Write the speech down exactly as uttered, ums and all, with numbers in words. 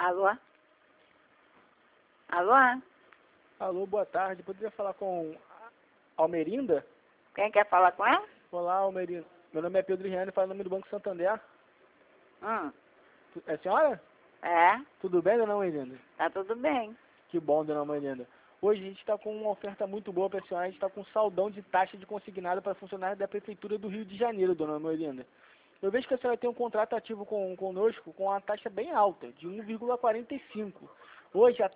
Alô? Alô? Alô, boa tarde. Poderia falar com a Almerinda? Quem quer falar com ela? Olá, Almerinda. Meu nome é Pedro Riane, falo em nome do Banco Santander. Hum, Tu- É a senhora? é, Tudo bem, dona Almerinda? tá tudo bem. Que bom, dona Almerinda. Hoje a gente está com uma oferta muito boa para a senhora. A gente está com um saldão de taxa de consignado para funcionários da Prefeitura do Rio de Janeiro, dona Almerinda. Eu vejo que a senhora tem um contrato ativo com, conosco com uma taxa bem alta, de um vírgula quarenta e cinco. Hoje a